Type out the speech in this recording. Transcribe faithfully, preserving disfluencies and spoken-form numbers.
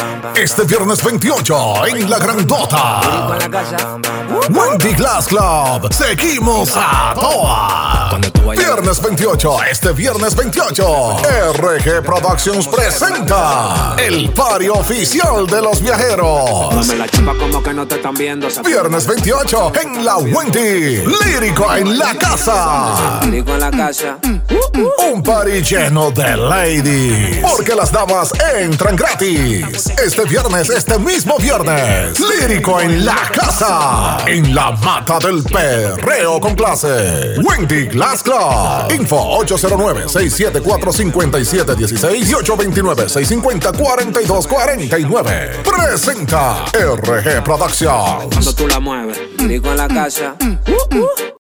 Este viernes veintiocho en La Grandota, Wendy Glass Club, seguimos a toa. Viernes veintiocho, este viernes veintiocho, R G Productions presenta el party oficial de los viajeros. Viernes veintiocho en la Wendy, Lírico en la casa. Un party lleno de ladies, porque las damas entran gratis. Este viernes, este mismo viernes, Lírico en la casa, en la mata del perreo con clase. Wendy Glass Club. Info ocho cero nueve, seis siete cuatro, cinco siete uno seis y ocho dos nueve, seis cinco cero, cuatro dos cuatro nueve. Presenta R G Productions. Cuando tú la mueves, Lírico en la casa.